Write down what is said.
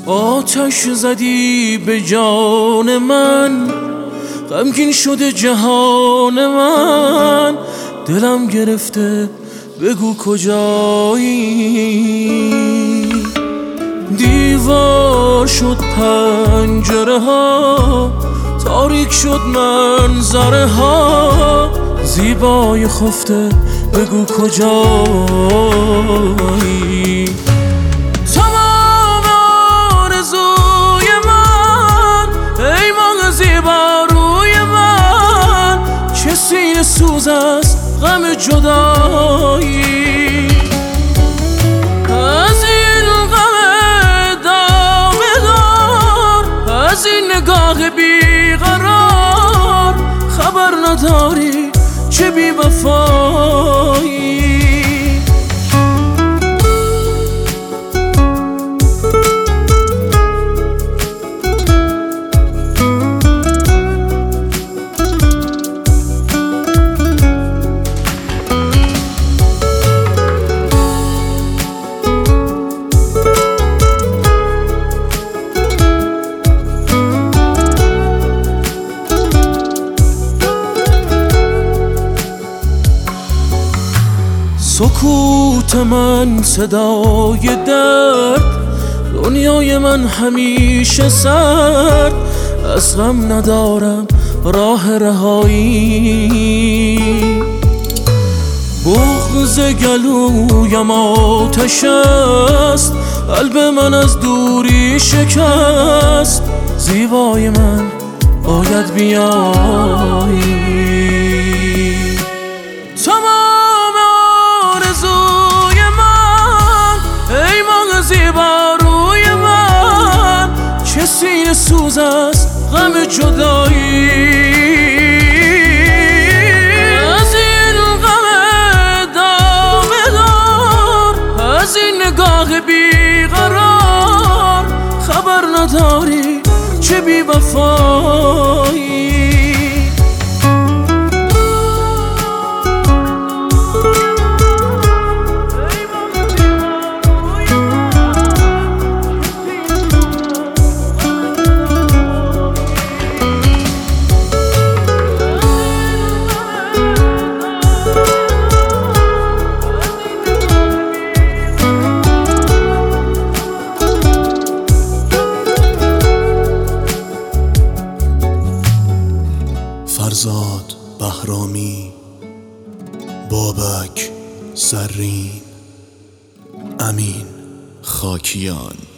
آتش زدی به جان من، غمگین شده جهان من. دلم گرفته بگو کجایی. دیوار شد پنجره ها، تاریک شد منظره ها. زیبای خفته بگو کجایی. تمام آرزوی من، ای ماه زیباروی من، چه سینه سوز است غم جدایی. از این غم دامه دار، از این نگاه بیقرار، خبر نداری چه بی وفایی. سکوت من صدای درد، دنیای من همیشه سرد. از غم ندارم راه رهایی. بغض گلویم آتش است، قلب من از دوری شکست. زیبای من باید بیایی. زیباروی من، چه سینه سوز است غم جدایی. از این غم دامه دار، از این نگاه بیقرار، خبر نداری چه بی وفایی. فرزاد بهرامی، بابک زرین، امین خاکیان.